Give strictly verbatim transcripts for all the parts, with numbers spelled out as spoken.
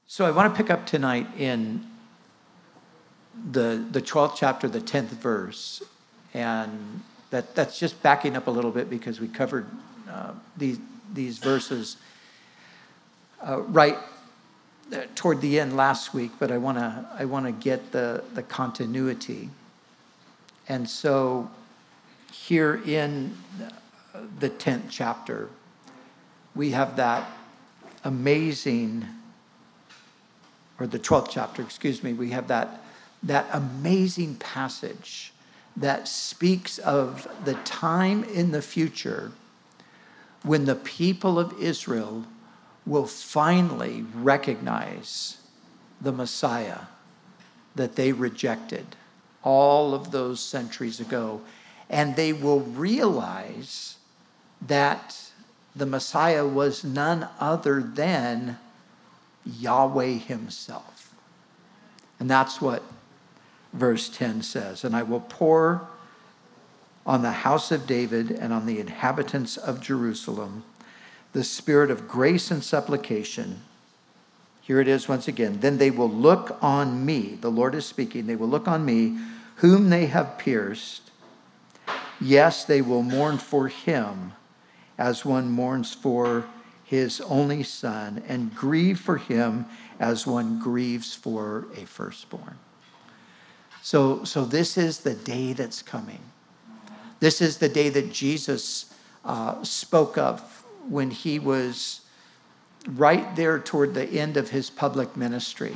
So I want to pick up tonight in the the twelfth chapter, the tenth verse. And that, that's just backing up a little bit because we covered uh, these, these verses uh, right toward the end last week, but I want to I want to get the, the continuity. And so here in the tenth chapter, we have that amazing, or the twelfth chapter, excuse me, we have that, that amazing passage that speaks of the time in the future when the people of Israel will finally recognize the Messiah that they rejected all of those centuries ago. And they will realize that the Messiah was none other than Yahweh himself. And that's what verse ten says. And I will pour on the house of David and on the inhabitants of Jerusalem the spirit of grace and supplication. Here it is once again. Then they will look on me. The Lord is speaking. They will look on me, whom they have pierced. Yes, they will mourn for him as one mourns for his only son, and grieve for him as one grieves for a firstborn. So, so this is the day that's coming. This is the day that Jesus uh, spoke of when he was right there toward the end of his public ministry.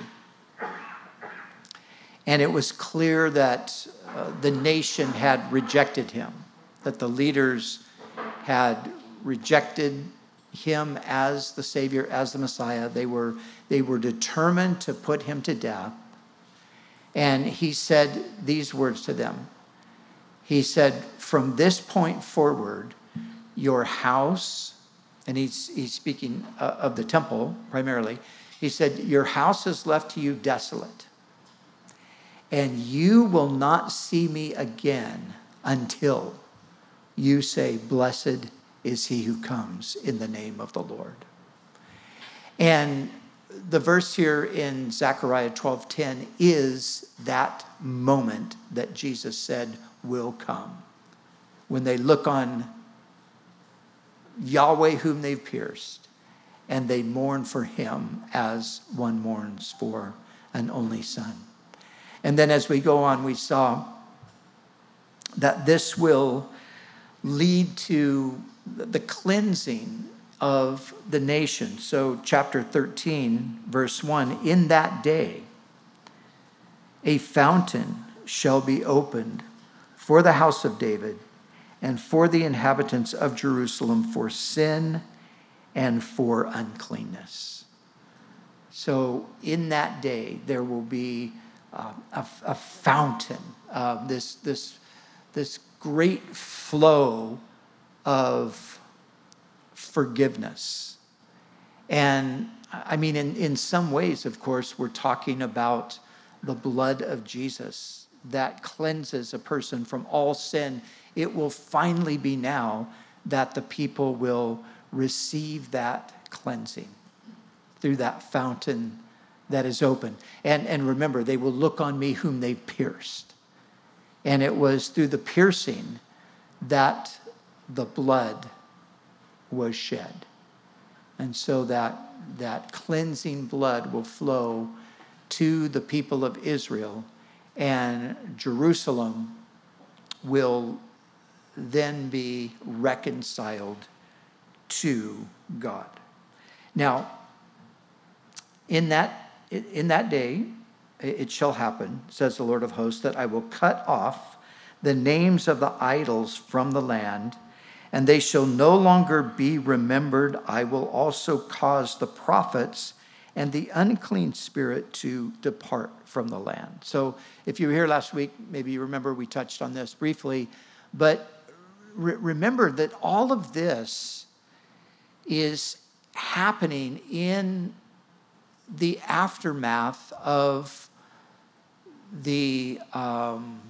And it was clear that uh, the nation had rejected him, that the leaders had rejected him as the Savior, as the Messiah. They were, they were determined to put him to death. And he said these words to them. He said, from this point forward, your house, and he's, he's speaking uh, of the temple primarily. He said, your house is left to you desolate, and you will not see me again until you say, blessed is he who comes in the name of the Lord. And the verse here in Zechariah twelve ten is that moment that Jesus said will come. When they look on Yahweh whom they've pierced, and they mourn for him as one mourns for an only son. And then as we go on, we saw that this will lead to the cleansing of the nation. So chapter thirteen, verse one, in that day, a fountain shall be opened for the house of David and for the inhabitants of Jerusalem for sin and for uncleanness. So in that day, there will be uh, a, a fountain, uh, this, this, this great flow of forgiveness. And I mean, in, in some ways, of course, we're talking about the blood of Jesus that cleanses a person from all sin. It will finally be now that the people will receive that cleansing through that fountain that is open. And, and remember, they will look on me whom they pierced. And it was through the piercing that the blood was shed. And so that, that cleansing blood will flow to the people of Israel, and Jerusalem will then be reconciled to God. Now, in that, in that day, it shall happen, says the Lord of hosts, that I will cut off the names of the idols from the land, and they shall no longer be remembered. I will also cause the prophets and the unclean spirit to depart from the land. So if you were here last week, maybe you remember we touched on this briefly, but re- remember that all of this is happening in the aftermath of the um,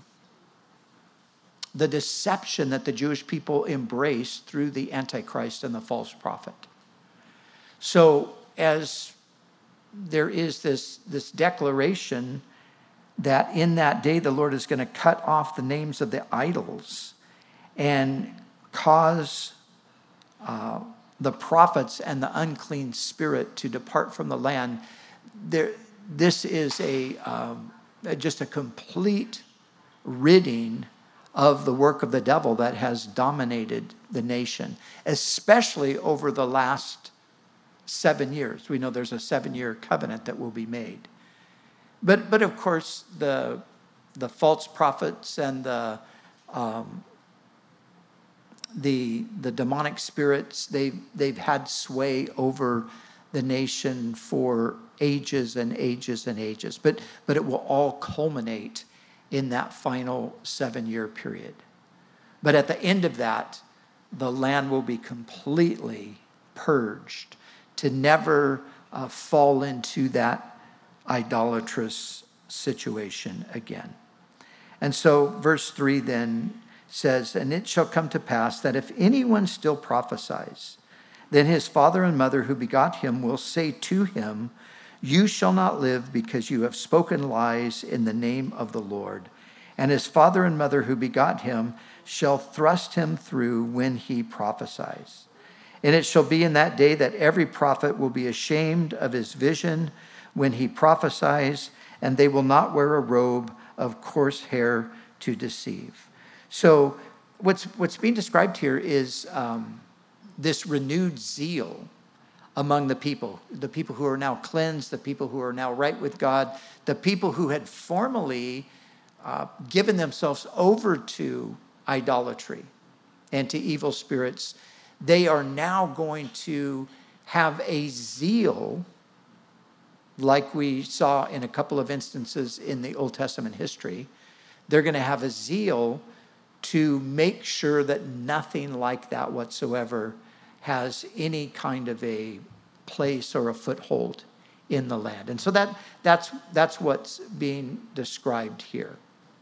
the deception that the Jewish people embraced through the Antichrist and the false prophet. So as there is this, this declaration that in that day the Lord is going to cut off the names of the idols and cause uh, the prophets and the unclean spirit to depart from the land. There, this is a um, just a complete ridding of the work of the devil that has dominated the nation, especially over the last seven years. We know there's a seven-year covenant that will be made. But, but of course, the, the false prophets and the, um, the, the demonic spirits, they've, they've had sway over the nation for ages and ages and ages. But, but it will all culminate in that final seven-year period. But at the end of that, the land will be completely purged to never uh, fall into that idolatrous situation again. And so verse three then says, and it shall come to pass that if anyone still prophesies, then his father and mother who begot him will say to him, you shall not live because you have spoken lies in the name of the Lord. And his father and mother who begot him shall thrust him through when he prophesies. And it shall be in that day that every prophet will be ashamed of his vision when he prophesies, and they will not wear a robe of coarse hair to deceive. So what's what's being described here is um, this renewed zeal among the people, the people who are now cleansed, the people who are now right with God, the people who had formerly uh, given themselves over to idolatry and to evil spirits. They are now going to have a zeal like we saw in a couple of instances in the Old Testament history. They're going to have a zeal to make sure that nothing like that whatsoever has any kind of a place or a foothold in the land. And so that that's that's what's being described here.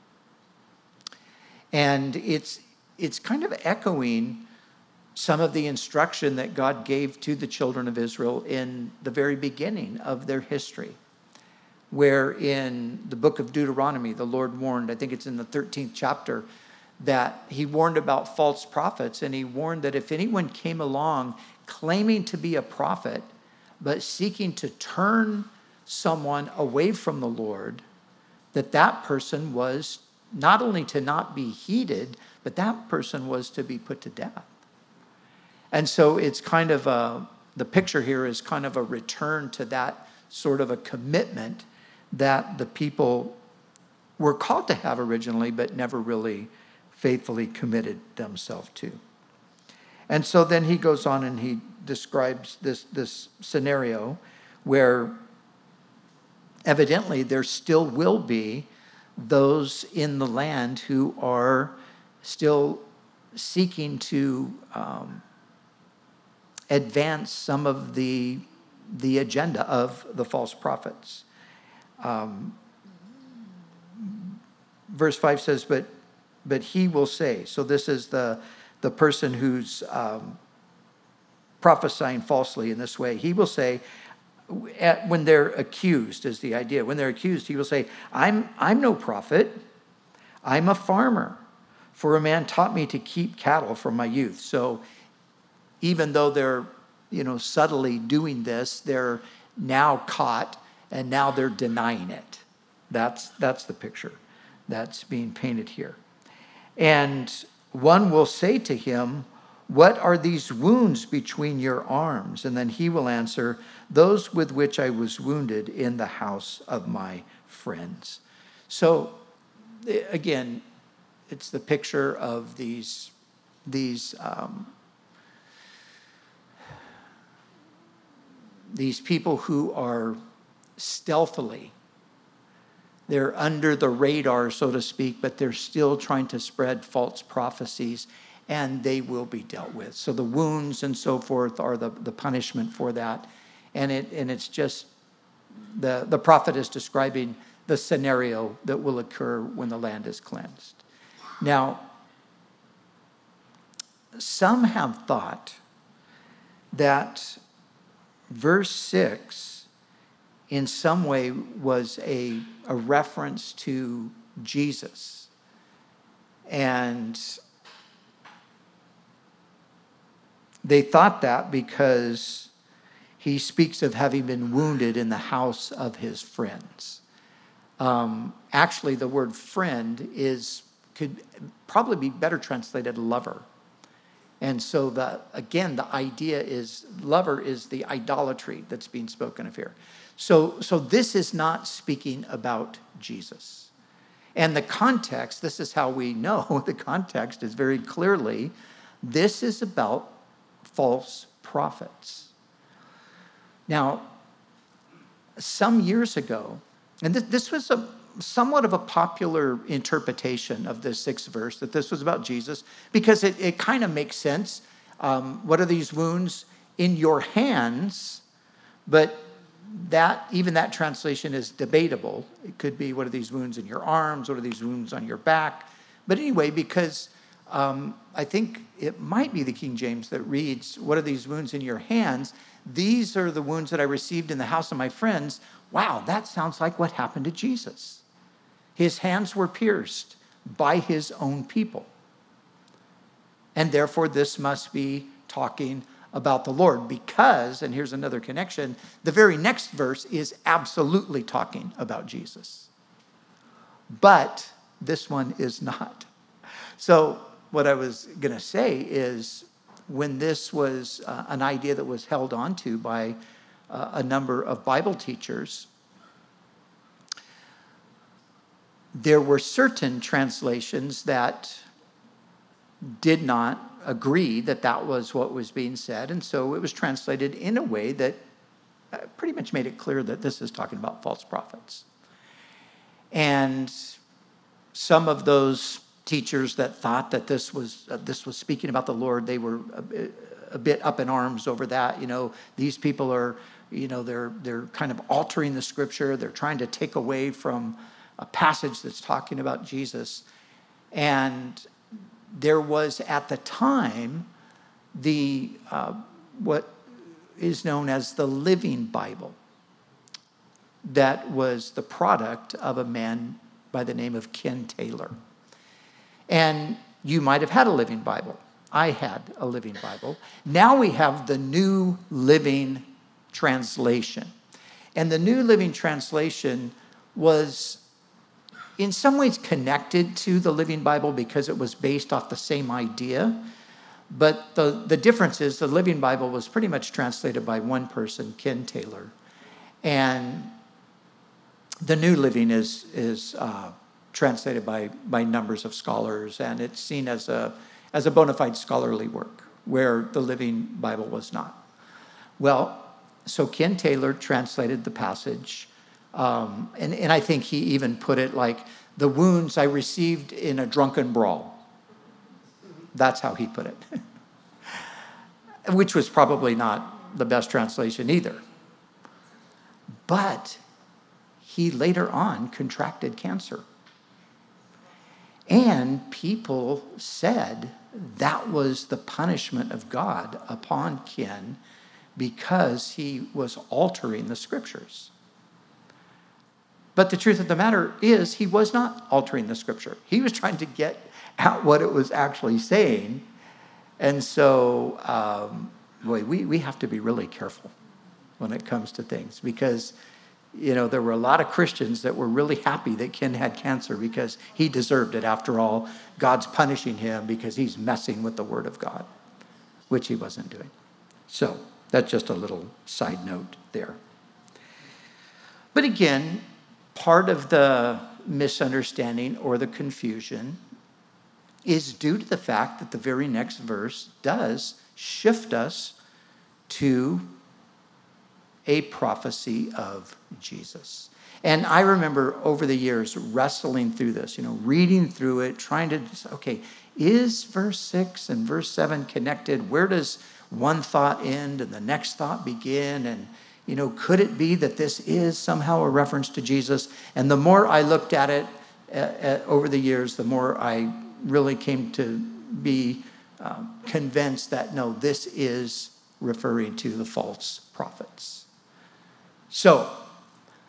And it's it's kind of echoing some of the instruction that God gave to the children of Israel in the very beginning of their history, where in the book of Deuteronomy, the Lord warned, I think it's in the thirteenth chapter, that he warned about false prophets, and he warned that if anyone came along claiming to be a prophet, but seeking to turn someone away from the Lord, that that person was not only to not be heeded, but that person was to be put to death. And so it's kind of a, the picture here is kind of a return to that sort of a commitment that the people were called to have originally, but never really faithfully committed themselves to. And so then he goes on and he describes this, this scenario where evidently there still will be those in the land who are still seeking to um, advance some of the, the agenda of the false prophets. Um, verse five says, but, but he will say, so this is the, the person who's um, prophesying falsely in this way. He will say, at, when they're accused is the idea. When they're accused, he will say, I'm, I'm no prophet. I'm a farmer. For a man taught me to keep cattle from my youth. So even though they're, you know, subtly doing this, they're now caught and now they're denying it. That's, that's the picture that's being painted here. And one will say to him, what are these wounds between your arms? And then he will answer, those with which I was wounded in the house of my friends. So again, it's the picture of these, these, um, these people who are stealthily, they're under the radar, so to speak, but they're still trying to spread false prophecies, and they will be dealt with. So the wounds and so forth are the, the punishment for that. And it and it's just, the, the prophet is describing the scenario that will occur when the land is cleansed. Now, some have thought that verse six in some way was a, a reference to Jesus. And they thought that because he speaks of having been wounded in the house of his friends. Um, actually, the word friend is could probably be better translated lover. And so, the again, the idea is lover is the idolatry that's being spoken of here. So, so this is not speaking about Jesus. And the context, this is how we know, the context is very clearly, this is about false prophets. Now, some years ago, and this, this was a somewhat of a popular interpretation of the sixth verse, that this was about Jesus, because it, it kind of makes sense. Um, what are these wounds in your hands? But that even that translation is debatable. It could be, what are these wounds in your arms? What are these wounds on your back? But anyway, because um, I think it might be the King James that reads, what are these wounds in your hands? These are the wounds that I received in the house of my friends. Wow, that sounds like what happened to Jesus. His hands were pierced by his own people. And therefore, this must be talking about the Lord, because, and here's another connection, the very next verse is absolutely talking about Jesus. But this one is not. So what I was going to say is, when this was uh, an idea that was held onto by uh, a number of Bible teachers, there were certain translations that did not agree that that was what was being said. And so it was translated in a way that uh, pretty much made it clear that this is talking about false prophets. And some of those teachers that thought that this was uh, this was speaking about the Lord, they were a, a bit up in arms over that. You know, these people are, you know, they're they're kind of altering the scripture. They're trying to take away from a passage that's talking about Jesus. And there was at the time the uh, what is known as the Living Bible, that was the product of a man by the name of Ken Taylor. And you might have had a Living Bible. I had a Living Bible. Now we have the New Living Translation. And the New Living Translation was in some ways connected to the Living Bible because it was based off the same idea. But the, the difference is the Living Bible was pretty much translated by one person, Ken Taylor. And the New Living is, is uh, translated by, by numbers of scholars, and it's seen as a, as a bona fide scholarly work, where the Living Bible was not. Well, so Ken Taylor translated the passage, um, and, and I think he even put it like, the wounds I received in a drunken brawl. That's how he put it. Which was probably not the best translation either. But he later on contracted cancer. And people said that was the punishment of God upon Ken because he was altering the scriptures. But the truth of the matter is, he was not altering the scripture. He was trying to get at what it was actually saying. And so, um, boy, we, we have to be really careful when it comes to things, because, you know, there were a lot of Christians that were really happy that Ken had cancer because he deserved it. After all, God's punishing him because he's messing with the Word of God, which he wasn't doing. So that's just a little side note there. But again, part of the misunderstanding or the confusion is due to the fact that the very next verse does shift us to a prophecy of Jesus. And I remember over the years wrestling through this, you know, reading through it, trying to, okay, is verse six and verse seven connected? Where does one thought end and the next thought begin? And, you know, could it be that this is somehow a reference to Jesus? And the more I looked at it uh, uh, over the years, the more I really came to be uh, convinced that, no, this is referring to the false prophets. So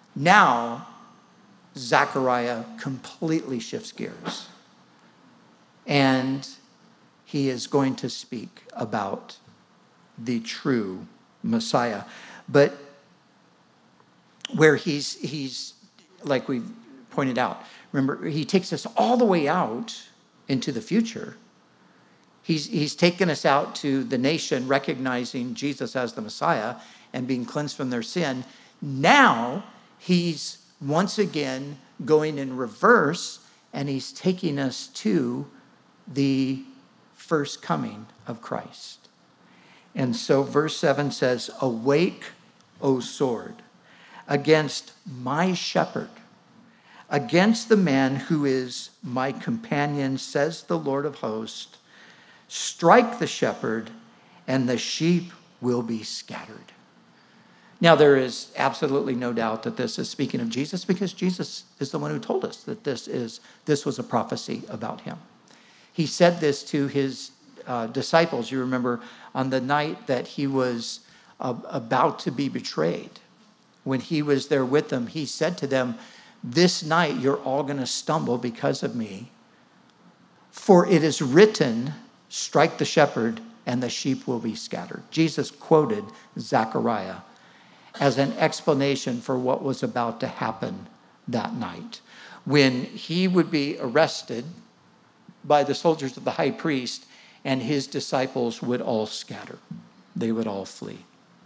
Now, Zechariah completely shifts gears. And he is going to speak about the true Messiah. But where he's, he's like we've pointed out, remember, he takes us all the way out into the future. He's, he's taken us out to the nation recognizing Jesus as the Messiah and being cleansed from their sin. Now he's once again going in reverse, and he's taking us to the first coming of Christ. And so verse seven says, "Awake, O sword, against my shepherd, against the man who is my companion, says the Lord of hosts. Strike the shepherd, and the sheep will be scattered." Now, there is absolutely no doubt that this is speaking of Jesus, because Jesus is the one who told us that this is this was a prophecy about him. He said this to his uh, disciples, you remember, on the night that he was uh, about to be betrayed. When he was there with them, he said to them, "This night you're all going to stumble because of me. For it is written, strike the shepherd and the sheep will be scattered." Jesus quoted Zechariah as an explanation for what was about to happen that night, when he would be arrested by the soldiers of the high priest and his disciples would all scatter. They would all flee.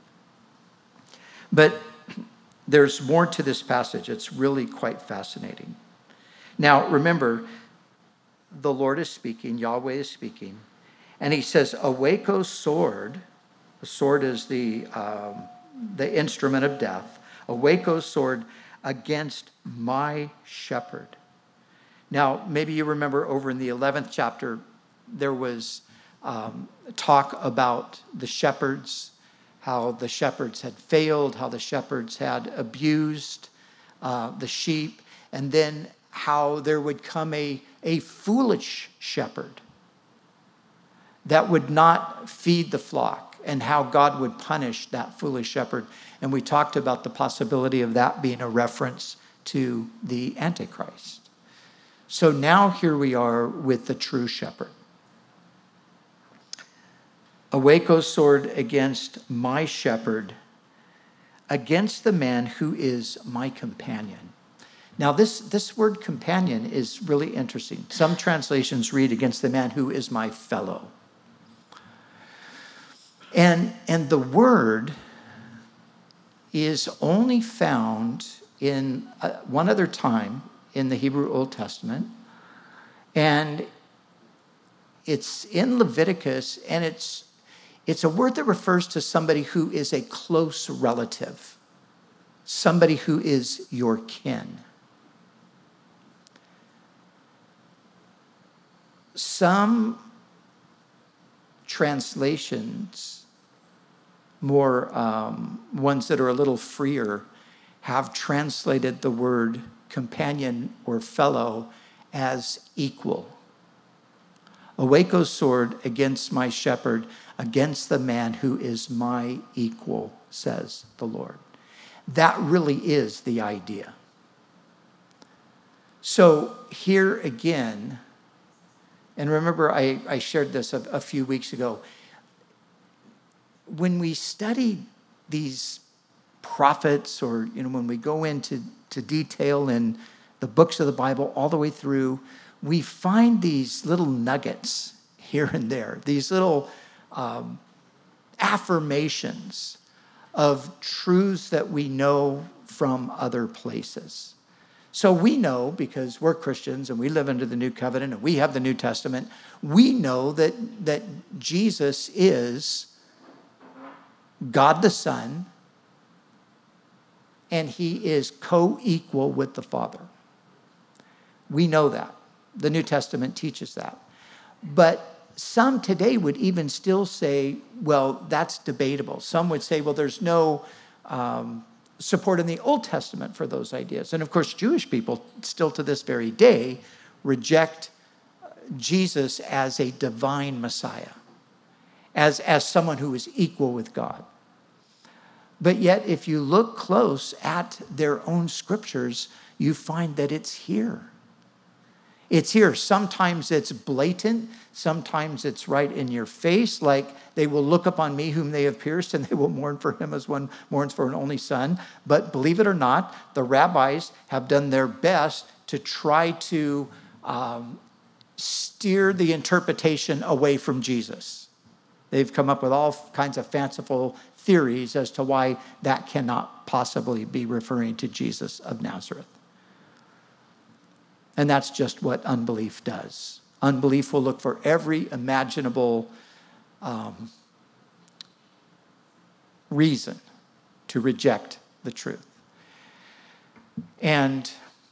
But there's more to this passage. It's really quite fascinating. Now, remember, the Lord is speaking, Yahweh is speaking, and he says, "Awake, O sword." The sword is the, um, the instrument of death. "Awake, O sword, against my shepherd." Now, maybe you remember over in the eleventh chapter, there was um, talk about the shepherds, how the shepherds had failed, how the shepherds had abused uh, the sheep, and then how there would come a, a foolish shepherd that would not feed the flock, and how God would punish that foolish shepherd. And we talked about the possibility of that being a reference to the Antichrist. So now here we are with the true shepherd. "Awake, O sword, against my shepherd, against the man who is my companion." Now this, this word companion is really interesting. Some translations read, "against the man who is my fellow." And, and the word is only found in uh, one other time in the Hebrew Old Testament. And it's in Leviticus, and it's, it's a word that refers to somebody who is a close relative, somebody who is your kin. Some translations, more um, ones that are a little freer, have translated the word companion or fellow as equal. "Awake, O sword, against my shepherd, against the man who is my equal, says the Lord." That really is the idea. So here again, and remember I, I shared this a, a few weeks ago, when we study these prophets, or you know, when we go into to detail in the books of the Bible all the way through, we find these little nuggets here and there, these little um, affirmations of truths that we know from other places. So we know, because we're Christians and we live under the New Covenant and we have the New Testament, we know that, that Jesus is God the Son, and he is co-equal with the Father. We know that. The New Testament teaches that. But some today would even still say, well, that's debatable. Some would say, well, there's no um, support in the Old Testament for those ideas. And of course, Jewish people still to this very day reject Jesus as a divine Messiah, as, as someone who is equal with God. But yet, if you look close at their own scriptures, you find that it's here. It's here. Sometimes it's blatant. Sometimes it's right in your face, like they will look upon me whom they have pierced, and they will mourn for him as one mourns for an only son. But believe it or not, the rabbis have done their best to try to um, steer the interpretation away from Jesus. They've come up with all kinds of fanciful theories as to why that cannot possibly be referring to Jesus of Nazareth. And that's just what unbelief does. Unbelief will look for every imaginable um, reason to reject the truth. And,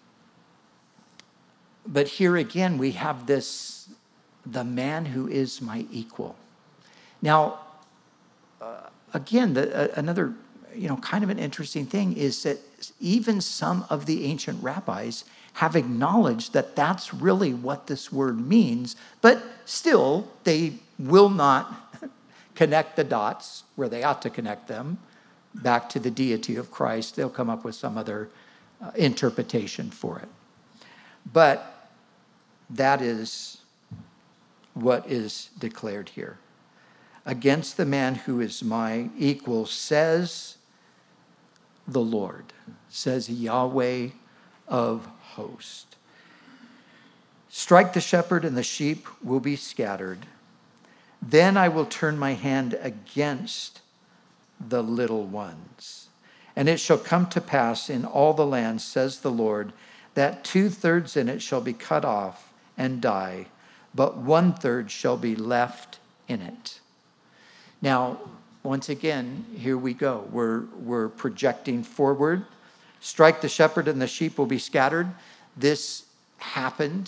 but here again, we have this, the man who is my equal. Now, uh, again, the, uh, another, you know, kind of an interesting thing is that even some of the ancient rabbis have acknowledged that that's really what this word means, but still they will not connect the dots where they ought to connect them back to the deity of Christ. They'll come up with some other uh, interpretation for it. But that is what is declared here. Against the man who is my equal, says the Lord, says Yahweh of host. Strike the shepherd and the sheep will be scattered. Then I will turn my hand against the little ones. And it shall come to pass in all the land, says the Lord, that two-thirds in it shall be cut off and die, but one-third shall be left in it. Now, once again, here we go. We're, we're projecting forward. Strike the shepherd and the sheep will be scattered. This happened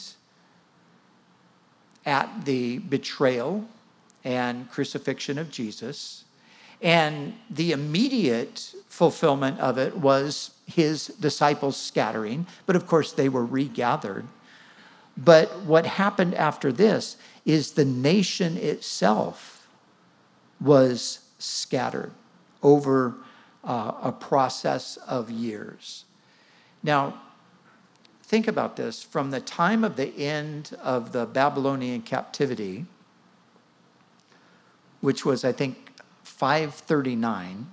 at the betrayal and crucifixion of Jesus. And the immediate fulfillment of it was his disciples scattering. But of course, they were regathered. But what happened after this is the nation itself was scattered over uh, a process of years. Now, think about this. From the time of the end of the Babylonian captivity, which was, I think, five thirty-nine,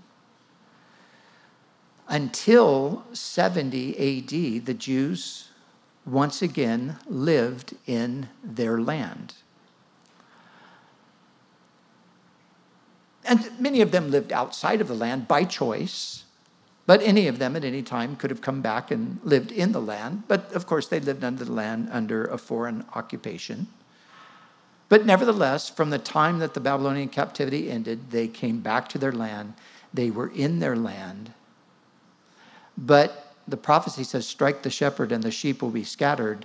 until seventy A D, the Jews once again lived in their land. And many of them lived outside of the land by choice, but any of them at any time could have come back and lived in the land. But of course, they lived under the land under a foreign occupation. But nevertheless, from the time that the Babylonian captivity ended, they came back to their land. They were in their land. But the prophecy says, strike the shepherd and the sheep will be scattered.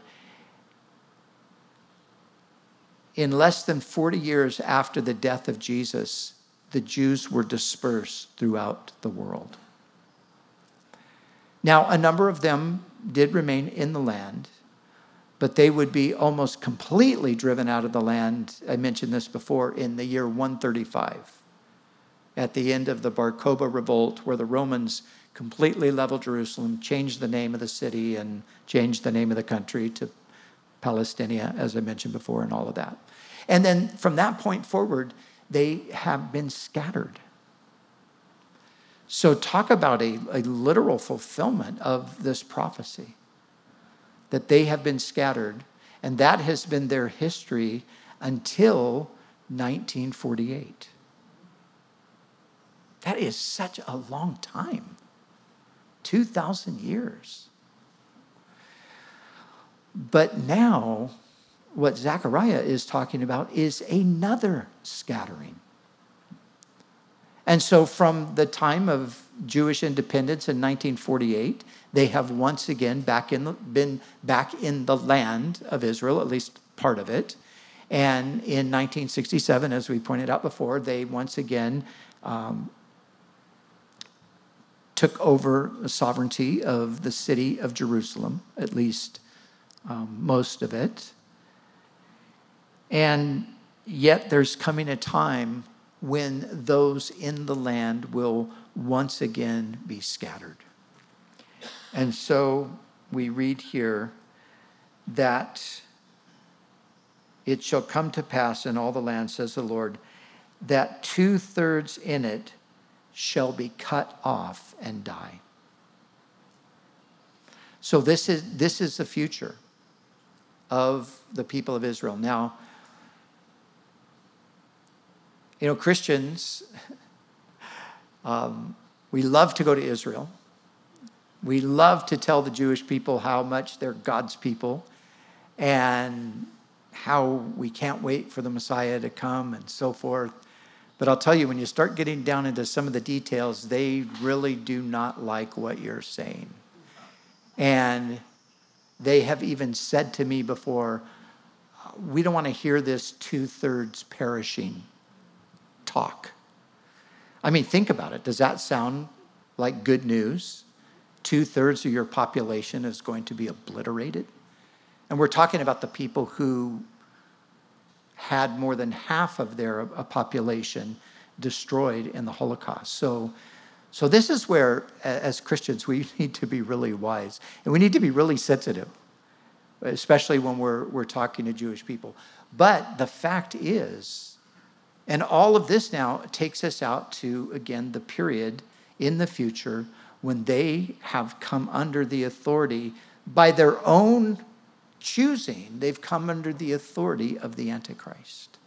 In less than forty years after the death of Jesus, the Jews were dispersed throughout the world. Now, a number of them did remain in the land, but they would be almost completely driven out of the land. I mentioned this before, in the year one thirty-five, at the end of the Bar Kokhba revolt, where the Romans completely leveled Jerusalem, changed the name of the city, and changed the name of the country to Palestinia, as I mentioned before, and all of that. And then from that point forward, they have been scattered. So talk about a, a literal fulfillment of this prophecy, that they have been scattered, and that has been their history until nineteen forty-eight. That is such a long time. two thousand years. But now, what Zechariah is talking about is another scattering. And so from the time of Jewish independence in nineteen forty-eight, they have once again back in the, been back in the land of Israel, at least part of it. And in nineteen sixty-seven, as we pointed out before, they once again um, took over the sovereignty of the city of Jerusalem, at least um, most of it. And yet there's coming a time when those in the land will once again be scattered. And so we read here that it shall come to pass in all the land, says the Lord, that two-thirds in it shall be cut off and die. So this is this is the future of the people of Israel. Now, you know, Christians, um, we love to go to Israel. We love to tell the Jewish people how much they're God's people and how we can't wait for the Messiah to come and so forth. But I'll tell you, when you start getting down into some of the details, they really do not like what you're saying. And they have even said to me before, we don't want to hear this two-thirds perishing talk. I mean, think about it. Does that sound like good news? Two-thirds of your population is going to be obliterated? And we're talking about the people who had more than half of their uh, population destroyed in the Holocaust. So, so this is where, as Christians, we need to be really wise. And we need to be really sensitive, especially when we're, we're talking to Jewish people. But the fact is, and all of this now takes us out to, again, the period in the future when they have come under the authority by their own choosing. They've come under the authority of the Antichrist.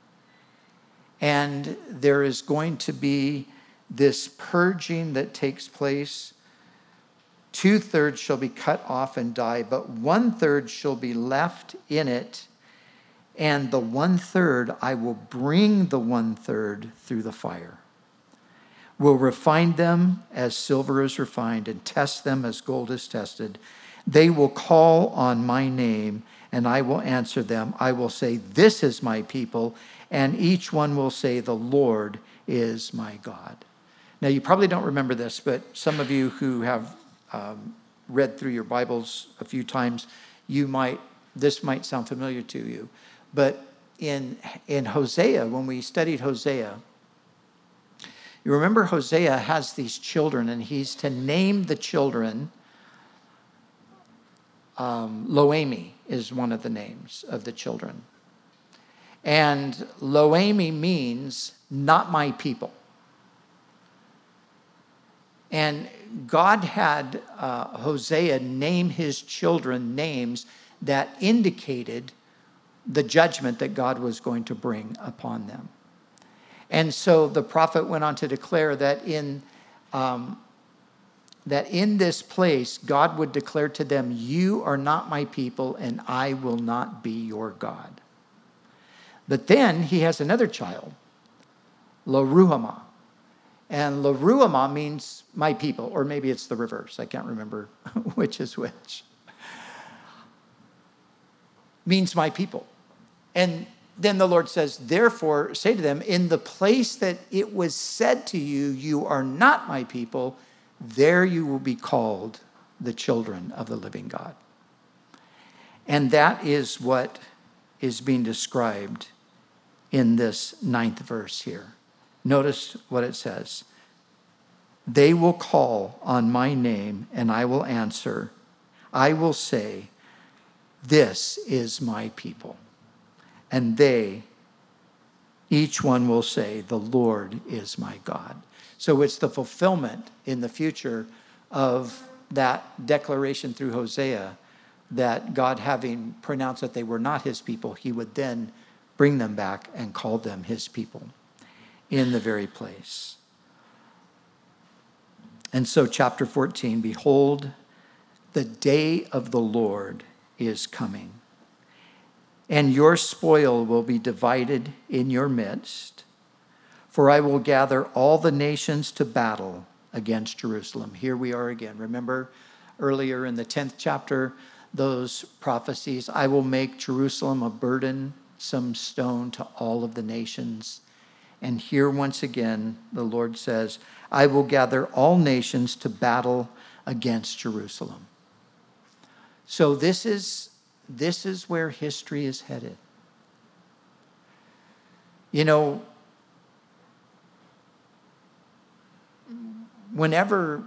And there is going to be this purging that takes place. Two-thirds shall be cut off and die, but one-third shall be left in it, and the one-third I will bring the one-third through the fire. Will refine them as silver is refined, and test them as gold is tested. They will call on my name, and I will answer them. I will say, this is my people, and each one will say, the Lord is my God. Now, you probably don't remember this, but some of you who have um, read through your Bibles a few times, you might, this might sound familiar to you. But in, in Hosea, when we studied Hosea, you remember Hosea has these children, and he's to name the children. Um, Loami is one of the names of the children. And Loami means not my people. And God had uh, Hosea name his children names that indicated the judgment that God was going to bring upon them. And so the prophet went on to declare that in um, that in this place, God would declare to them, you are not my people, and I will not be your God. But then he has another child, Lo-ruhamah. And Lo-ruhamah means my people, or maybe it's the reverse. I can't remember which is which. Means my people. And then the Lord says, therefore, say to them, in the place that it was said to you, you are not my people, there you will be called the children of the living God. And that is what is being described in this ninth verse here. Notice what it says. They will call on my name, and I will answer. I will say, this is my people. And they, each one will say, the Lord is my God. So it's the fulfillment in the future of that declaration through Hosea that God, having pronounced that they were not his people, he would then bring them back and call them his people in the very place. And so chapter fourteen, behold, the day of the Lord is coming, and your spoil will be divided in your midst. For I will gather all the nations to battle against Jerusalem. Here we are again. Remember earlier in the tenth chapter, those prophecies. I will make Jerusalem a burdensome stone to all of the nations. And here once again, the Lord says, I will gather all nations to battle against Jerusalem. So this is, this is where history is headed. You know, whenever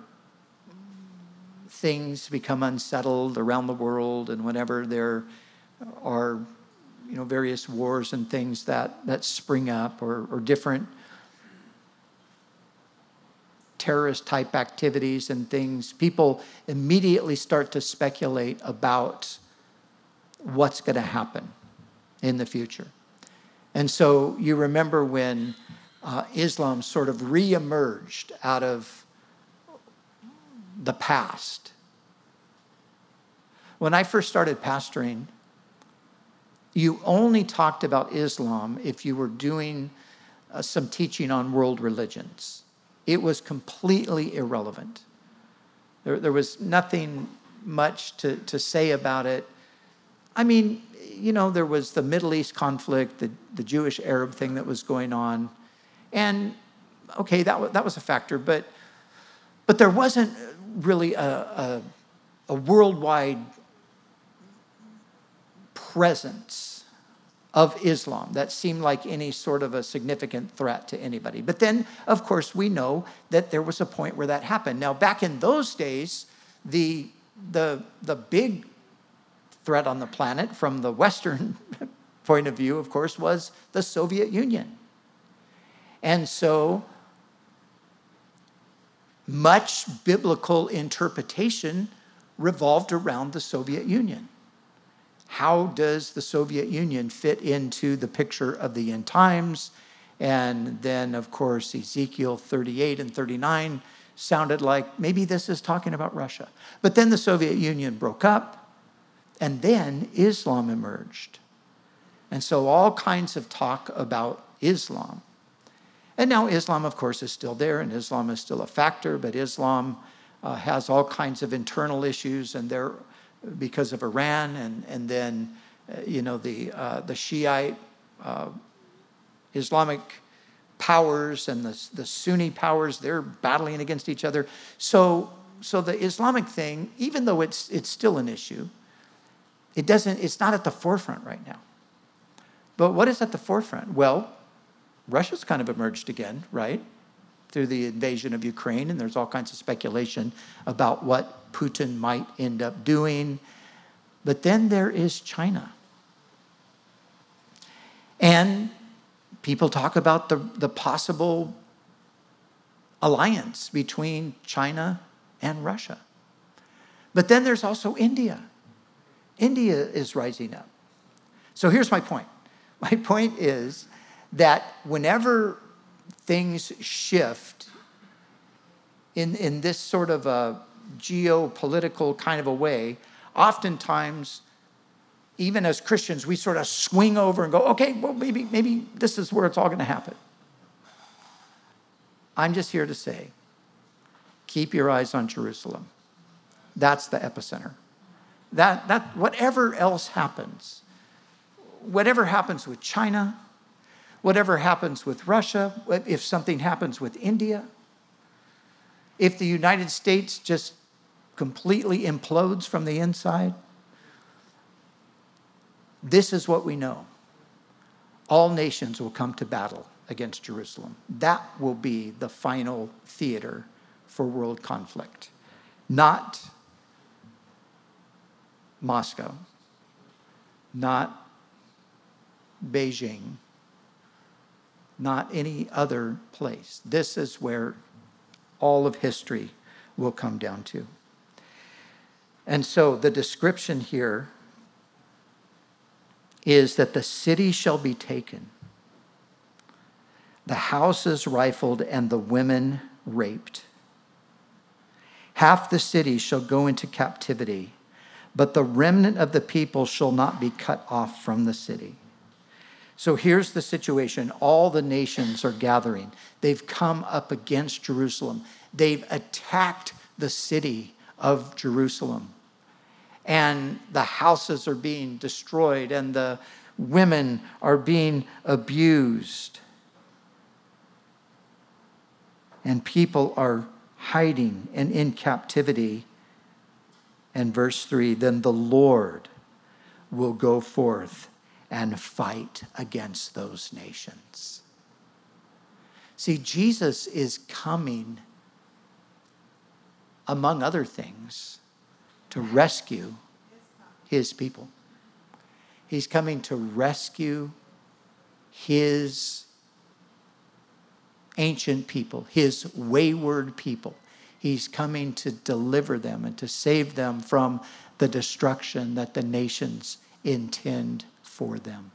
things become unsettled around the world, and whenever there are, you know, various wars and things that, that spring up, or, or different terrorist type activities and things, people immediately start to speculate about what's going to happen in the future. And so you remember when uh, Islam sort of reemerged out of the past. When I first started pastoring, you only talked about Islam if you were doing uh, some teaching on world religions. It was completely irrelevant. There, there was nothing much to, to say about it. I mean, you know, there was the Middle East conflict, the, the Jewish-Arab thing that was going on. And, okay, that, w- that was a factor, but, but there wasn't really a, a, a worldwide presence of Islam that seemed like any sort of a significant threat to anybody. But then, of course, we know that there was a point where that happened. Now, back in those days, the, the, the big threat on the planet from the Western point of view, of course, was the Soviet Union. And so much biblical interpretation revolved around the Soviet Union. How does the Soviet Union fit into the picture of the end times? And then, of course, Ezekiel thirty-eight and thirty-nine sounded like maybe this is talking about Russia. But then the Soviet Union broke up, and then Islam emerged. And so all kinds of talk about Islam. And now Islam, of course, is still there, and Islam is still a factor, but Islam uh, has all kinds of internal issues, and they're because of Iran, and, and then, uh, you know, the, uh, the Shiite uh, Islamic powers and the, the Sunni powers, they're battling against each other. So, so the Islamic thing, even though it's, it's still an issue, it doesn't, it's not at the forefront right now. But what is at the forefront? Well, Russia's kind of emerged again, right? Through the invasion of Ukraine, and there's all kinds of speculation about what Putin might end up doing. But then there is China. And people talk about the, the possible alliance between China and Russia. But then there's also India. India is rising up. So here's my point. My point is that whenever things shift in, in this sort of a geopolitical kind of a way, oftentimes, even as Christians, we sort of swing over and go, okay, well, maybe, maybe this is where it's all going to happen. I'm just here to say, keep your eyes on Jerusalem. That's the epicenter. That, that, whatever else happens, whatever happens with China, whatever happens with Russia, if something happens with India, if the United States just completely implodes from the inside, this is what we know. All nations will come to battle against Jerusalem. That will be the final theater for world conflict. Not Moscow, not Beijing, not any other place. This is where all of history will come down to. And so the description here is that the city shall be taken, the houses rifled, and the women raped. Half the city shall go into captivity, but the remnant of the people shall not be cut off from the city. So here's the situation. All the nations are gathering. They've come up against Jerusalem. They've attacked the city of Jerusalem. And the houses are being destroyed, and the women are being abused. And people are hiding and in captivity. And verse three, then the Lord will go forth and fight against those nations. See, Jesus is coming among other things, to rescue his people. He's coming to rescue his ancient people, his wayward people. He's coming to deliver them and to save them from the destruction that the nations intend for them.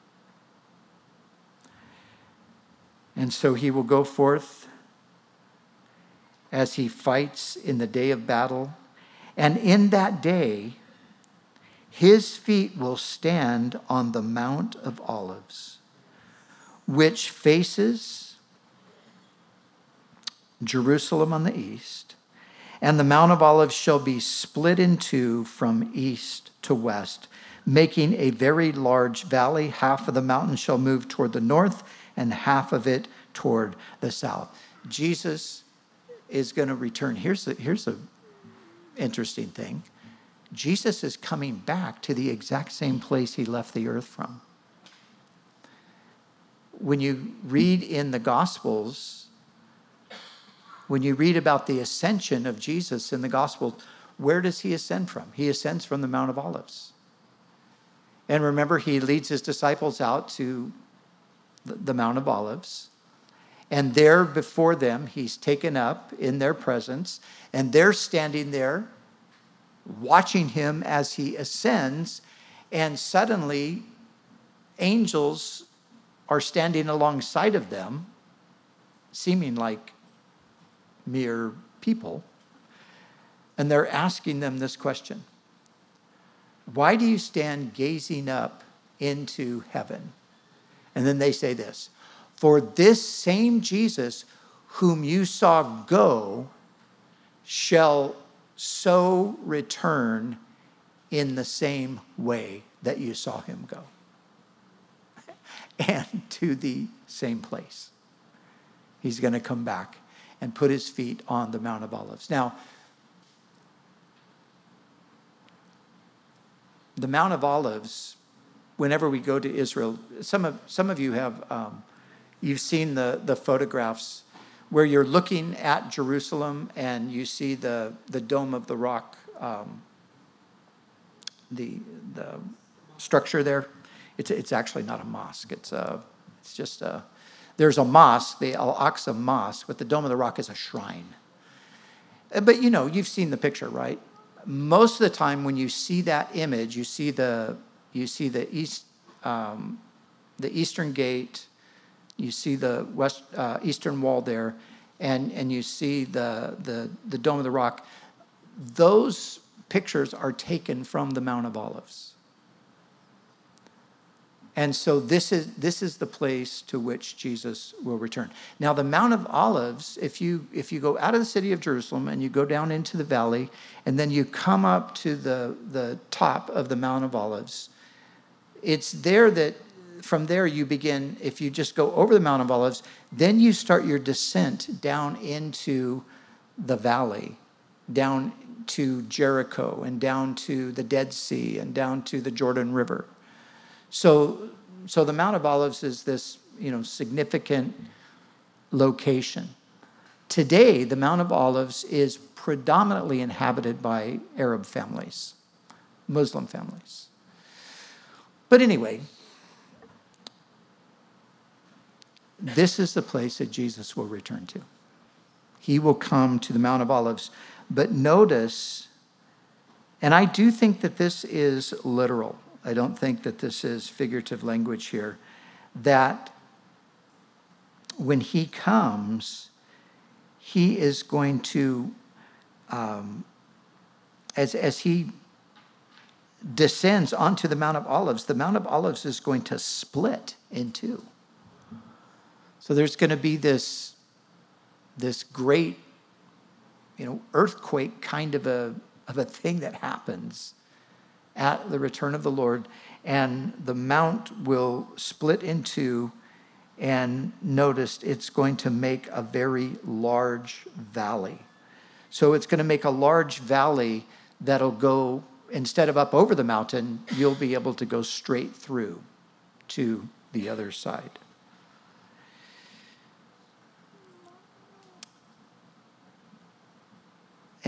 And so he will go forth as he fights in the day of battle. And in that day, his feet will stand on the Mount of Olives, which faces Jerusalem on the east. And the Mount of Olives shall be split in two from east to west, making a very large valley. Half of the mountain shall move toward the north, and half of it toward the south. Jesus is going to return. Here's the, here's the interesting thing. Jesus is coming back to the exact same place he left the earth from. When you read in the Gospels, when you read about the ascension of Jesus in the Gospels, where does he ascend from? He ascends from the Mount of Olives. And remember, he leads his disciples out to the Mount of Olives. And there before them, he's taken up in their presence. And they're standing there watching him as he ascends. And suddenly, angels are standing alongside of them, seeming like mere people. And they're asking them this question: why do you stand gazing up into heaven? And then they say this: for this same Jesus whom you saw go shall so return in the same way that you saw him go. And to the same place. He's going to come back and put his feet on the Mount of Olives. Now, the Mount of Olives, whenever we go to Israel, some of some of you have, um, you've seen the, the photographs where you're looking at Jerusalem and you see the, the Dome of the Rock, um, the the structure there. It's it's actually not a mosque. It's a it's just a there's a mosque, the Al-Aqsa Mosque, but the Dome of the Rock is a shrine. But you know, you've seen the picture, right? Most of the time, when you see that image, you see the you see the east um, the eastern gate, you see the west uh, eastern wall there, and and you see the the the Dome of the Rock. Those pictures are taken from the Mount of Olives. And so this is this is the place to which Jesus will return. Now, the Mount of Olives, if you if you go out of the city of Jerusalem and you go down into the valley, and then you come up to the, the top of the Mount of Olives, it's there that from there you begin, if you just go over the Mount of Olives, then you start your descent down into the valley, down to Jericho and down to the Dead Sea and down to the Jordan River. So, so the Mount of Olives is this, you know, significant location. Today, the Mount of Olives is predominantly inhabited by Arab families, Muslim families. But anyway, this is the place that Jesus will return to. He will come to the Mount of Olives. But notice, and I do think that this is literal. I don't think that this is figurative language here, that when he comes, he is going to, um, as, as he descends onto the Mount of Olives, the Mount of Olives is going to split in two. So there's going to be this, this great, you know, earthquake kind of a, of a thing that happens at the return of the Lord, and the mount will split in two, and notice it's going to make a very large valley. So it's going to make a large valley that'll go, instead of up over the mountain, you'll be able to go straight through to the other side.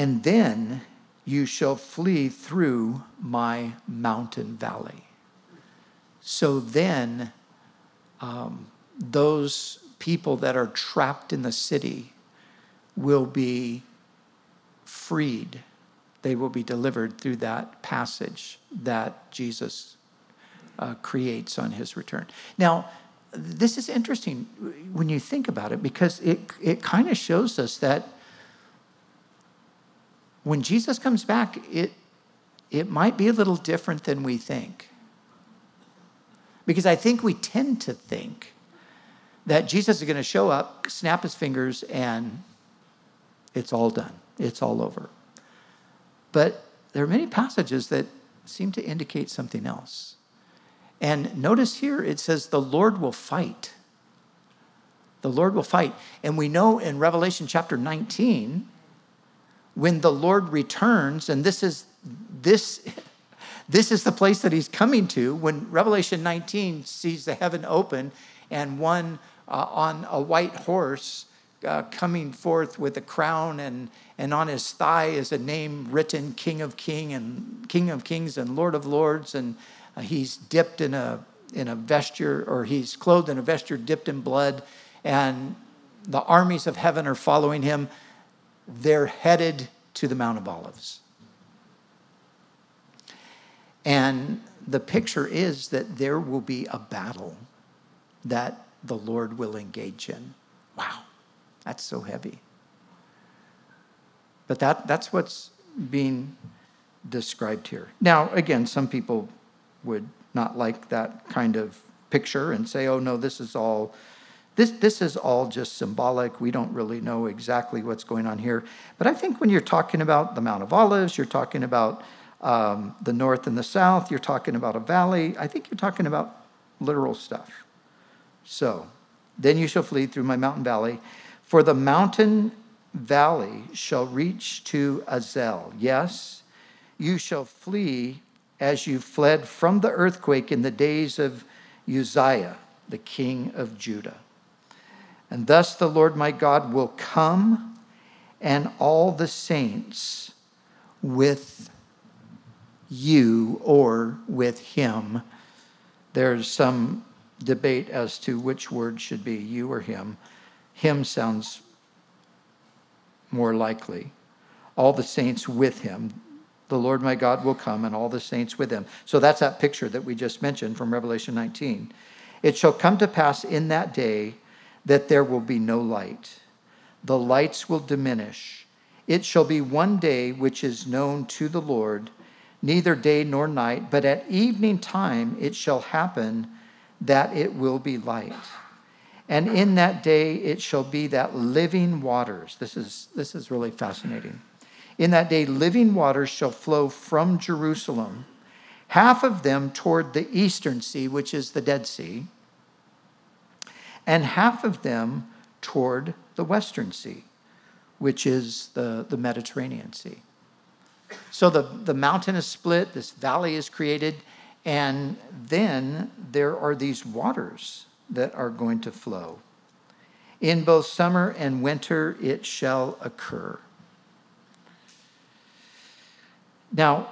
and then you shall flee through my mountain valley. So then um, those people that are trapped in the city will be freed. They will be delivered through that passage that Jesus uh, creates on his return. Now, this is interesting when you think about it, because it, it kind of shows us that when Jesus comes back, it, it might be a little different than we think. Because I think we tend to think that Jesus is going to show up, snap his fingers, and it's all done. It's all over. But there are many passages that seem to indicate something else. And notice here it says the Lord will fight. The Lord will fight. And we know in Revelation chapter nineteen, when the Lord returns, and this is this, this is the place that he's coming to, when Revelation nineteen sees the heaven open and one uh, on a white horse uh, coming forth with a crown, and, and on his thigh is a name written, King of King and King of Kings and Lord of Lords, and uh, he's dipped in a in a vesture, or he's clothed in a vesture dipped in blood, and the armies of heaven are following him. They're headed to the Mount of Olives. And the picture is that there will be a battle that the Lord will engage in. Wow, that's so heavy. But that, that's what's being described here. Now, again, some people would not like that kind of picture and say, oh, no, this is all... This, this is all just symbolic. We don't really know exactly what's going on here. But I think when you're talking about the Mount of Olives, you're talking about um, the north and the south, you're talking about a valley, I think you're talking about literal stuff. So, then you shall flee through my mountain valley, for the mountain valley shall reach to Azel. Yes, you shall flee as you fled from the earthquake in the days of Uzziah, the king of Judah. And thus the Lord my God will come, and all the saints with you, or with him. There's some debate as to which word should be you or him. Him sounds more likely. All the saints with him. The Lord my God will come, and all the saints with him. So that's that picture that we just mentioned from Revelation nineteen. It shall come to pass in that day that there will be no light. The lights will diminish. It shall be one day which is known to the Lord, neither day nor night, but at evening time it shall happen that it will be light. And in that day it shall be that living waters, this is, this is really fascinating. In that day living waters shall flow from Jerusalem, half of them toward the eastern sea, which is the Dead Sea, and half of them toward the western sea, which is the, the Mediterranean Sea. So the, the mountain is split, this valley is created, and then there are these waters that are going to flow. In both summer and winter it shall occur. Now,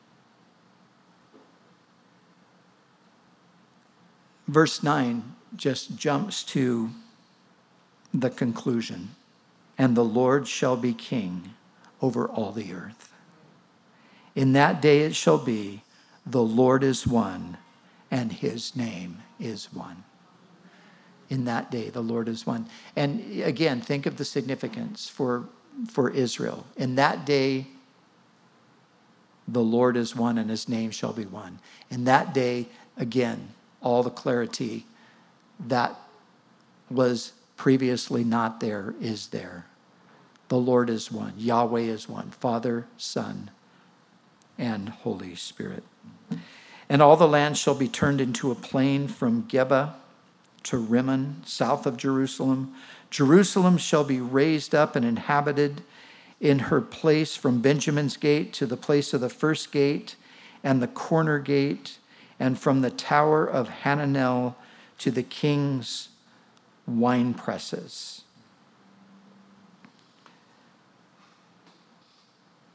verse nine just jumps to the conclusion. And the Lord shall be king over all the earth. In that day it shall be, the Lord is one, and his name is one. In that day, the Lord is one. And again, think of the significance for, for Israel. In that day, the Lord is one, and his name shall be one. In that day, again, all the clarity that was previously not there is there. The Lord is one. Yahweh is one. Father, Son, and Holy Spirit. And all the land shall be turned into a plain from Geba to Rimmon, south of Jerusalem. Jerusalem shall be raised up and inhabited in her place from Benjamin's gate to the place of the first gate and the corner gate, and from the tower of Hananel to the king's wine presses.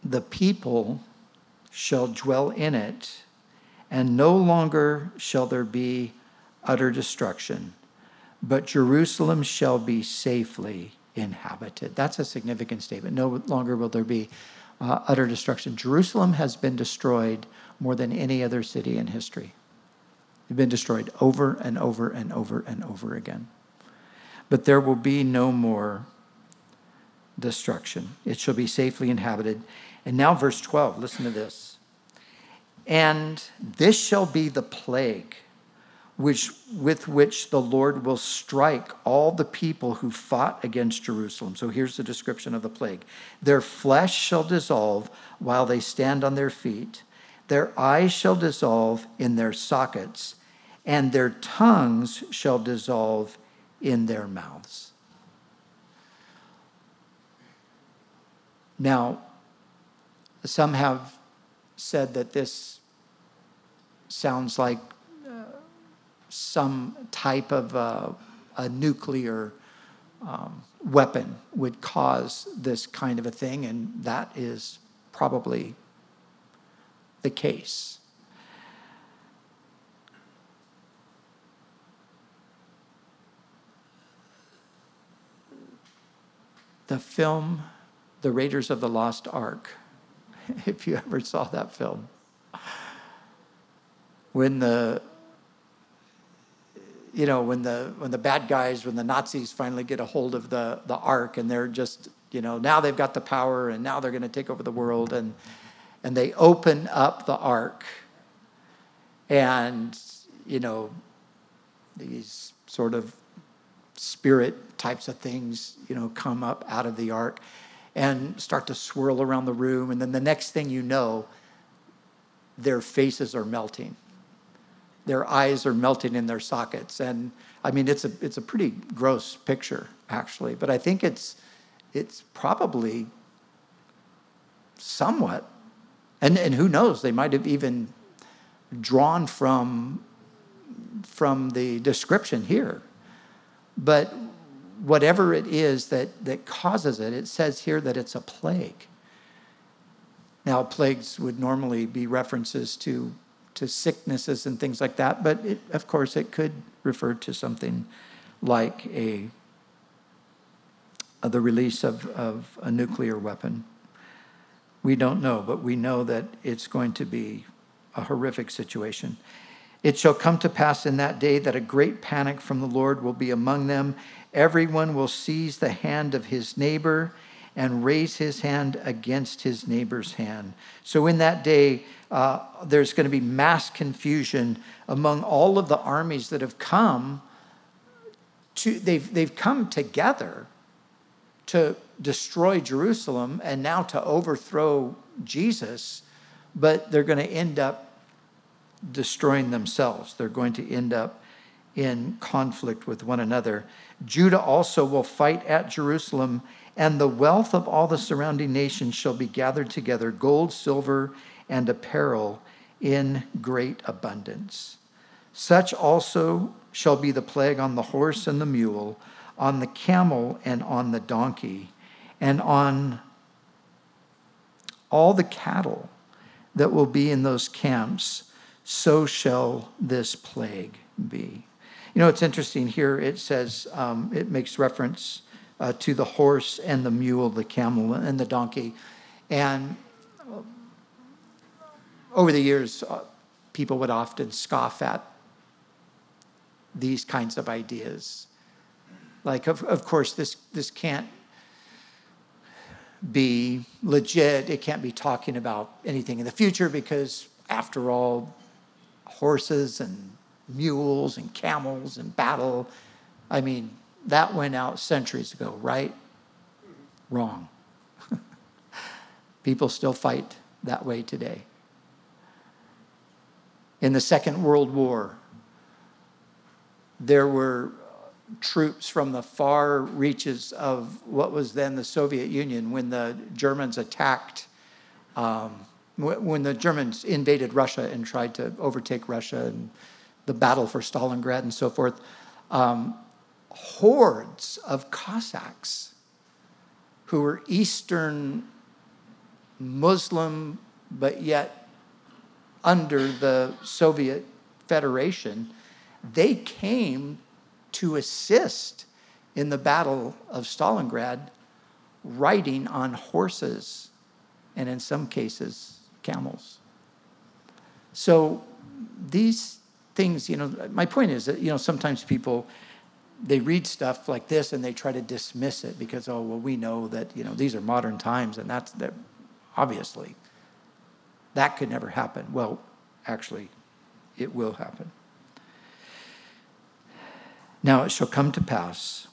the people shall dwell in it, and no longer shall there be utter destruction, but Jerusalem shall be safely inhabited. That's a significant statement. No longer will there be uh, utter destruction. Jerusalem has been destroyed more than any other city in history. It's been destroyed over and over and over and over again. But there will be no more destruction. It shall be safely inhabited. And now verse twelve, listen to this. And this shall be the plague which with which the Lord will strike all the people who fought against Jerusalem. So here's the description of the plague. Their flesh shall dissolve while they stand on their feet. Their eyes shall dissolve in their sockets, and their tongues shall dissolve in their mouths. Now, some have said that this sounds like uh, some type of uh, a nuclear um, weapon would cause this kind of a thing, and that is probably the case. The film, The Raiders of the Lost Ark, if you ever saw that film, when the, you know, when the when the bad guys, when the Nazis finally get a hold of the, the Ark, and they're just, you know, now they've got the power, and now they're going to take over the world, and and they open up the Ark, and, you know, these sort of spirit types of things, you know, come up out of the Ark and start to swirl around the room. And then the next thing you know, their faces are melting. Their eyes are melting in their sockets. And I mean, it's a it's a pretty gross picture, actually. But I think it's it's probably somewhat, and, and who knows, they might have even drawn from, from the description here. But whatever it is that, that causes it, it says here that it's a plague. Now, plagues would normally be references to, to sicknesses and things like that, but it, of course it could refer to something like a, uh, the release of, of a nuclear weapon. We don't know, but we know that it's going to be a horrific situation. It shall come to pass in that day that a great panic from the Lord will be among them. Everyone will seize the hand of his neighbor and raise his hand against his neighbor's hand. So in that day, uh, there's going to be mass confusion among all of the armies that have come to, they've, they've come together to destroy Jerusalem and now to overthrow Jesus, but they're going to end up destroying themselves. They're going to end up in conflict with one another. Judah also will fight at Jerusalem, and the wealth of all the surrounding nations shall be gathered together, gold, silver, and apparel in great abundance. Such also shall be the plague on the horse and the mule, on the camel and on the donkey, and on all the cattle that will be in those camps. So shall this plague be. You know, it's interesting here. It says, um, it makes reference uh, to the horse and the mule, the camel and the donkey. And over the years, uh, people would often scoff at these kinds of ideas. Like, of, of course, this, this can't be legit. It can't be talking about anything in the future because, after all, horses and mules and camels and battle, I mean, that went out centuries ago, right? Wrong. People still fight that way today. In the Second World War, there were troops from the far reaches of what was then the Soviet Union when the Germans attacked um, when the Germans invaded Russia and tried to overtake Russia, and the battle for Stalingrad and so forth, um, hordes of Cossacks who were Eastern Muslim, but yet under the Soviet Federation, they came to assist in the Battle of Stalingrad, riding on horses, and in some cases, camels. So these things, you know, my point is that, you know, sometimes people, they read stuff like this and they try to dismiss it because, oh, well, we know that, you know, these are modern times and that's, that obviously, that could never happen. Well, actually, it will happen. Now it shall come to pass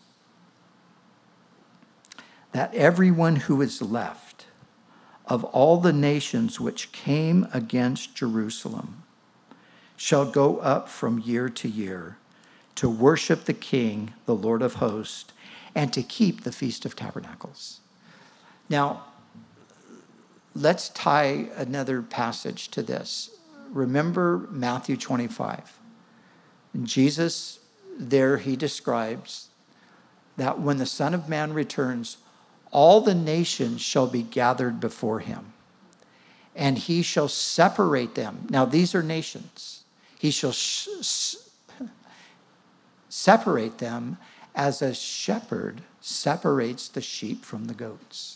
that everyone who is left of all the nations which came against Jerusalem shall go up from year to year to worship the King, the Lord of hosts, and to keep the Feast of Tabernacles. Now, let's tie another passage to this. Remember Matthew twenty-five. And Jesus, there he describes that when the Son of Man returns, all the nations shall be gathered before him, and he shall separate them. Now, these are nations. He shall sh- sh- separate them as a shepherd separates the sheep from the goats.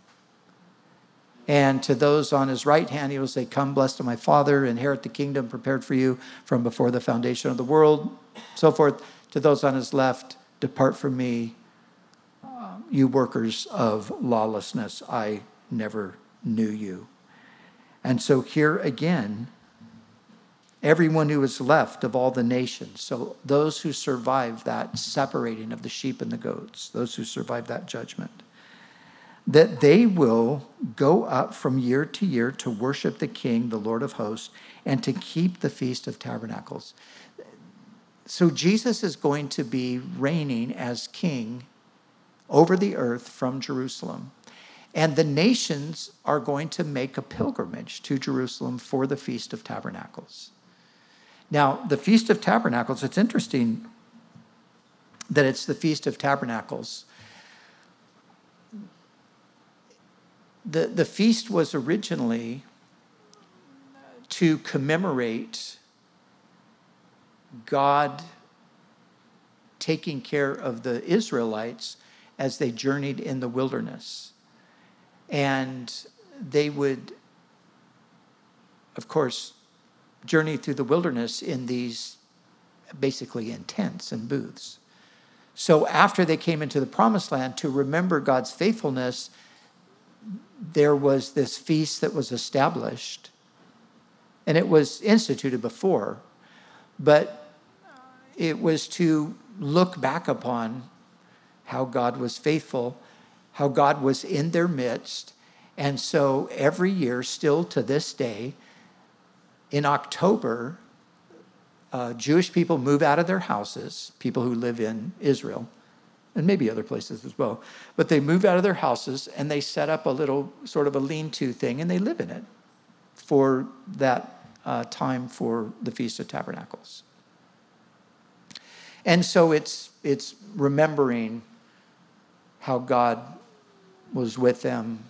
And to those on his right hand, he will say, come, blessed of my Father, inherit the kingdom prepared for you from before the foundation of the world, so forth. To those on his left, depart from me, uh, you workers of lawlessness. I never knew you. And so here again, everyone who is left of all the nations, so those who survive that separating of the sheep and the goats, those who survive that judgment, that they will go up from year to year to worship the King, the Lord of hosts, and to keep the Feast of Tabernacles. So Jesus is going to be reigning as king over the earth from Jerusalem. And the nations are going to make a pilgrimage to Jerusalem for the Feast of Tabernacles. Now, the Feast of Tabernacles, it's interesting that it's the Feast of Tabernacles. The, the feast was originally to commemorate God taking care of the Israelites as they journeyed in the wilderness. And they would, of course, journey through the wilderness in these, basically in tents and booths. So after they came into the promised land, to remember God's faithfulness, there was this feast that was established. And it was instituted before, but it was to look back upon how God was faithful, how God was in their midst. And so every year, still to this day, in October, uh, Jewish people move out of their houses, people who live in Israel, and maybe other places as well. But they move out of their houses and they set up a little sort of a lean-to thing and they live in it for that uh, time for the Feast of Tabernacles. And so it's it's remembering how God was with them.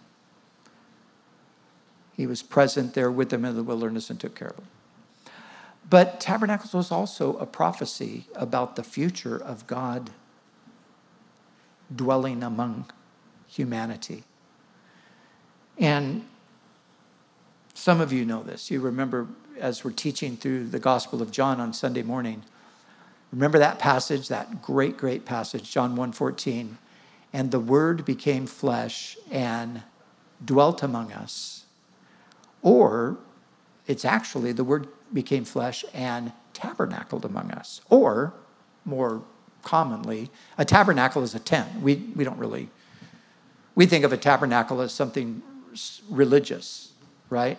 He was present there with them in the wilderness and took care of them. But Tabernacles was also a prophecy about the future of God dwelling among humanity. And some of you know this. You remember as we're teaching through the Gospel of John on Sunday morning, remember that passage, that great, great passage, John one fourteen, and the Word became flesh and dwelt among us. Or it's actually the Word became flesh and tabernacled among us. Or, more commonly, a tabernacle is a tent. We we don't really, we think of a tabernacle as something religious, right?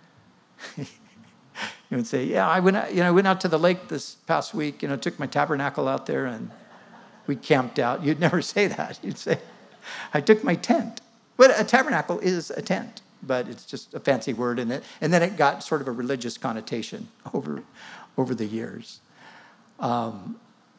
You would say, yeah, I went out, you know, I went out to the lake this past week, you know, took my tabernacle out there and we camped out. You'd never say that. You'd say, I took my tent. But a tabernacle is a tent, but it's just a fancy word in it. And then it got sort of a religious connotation over, over the years. Um,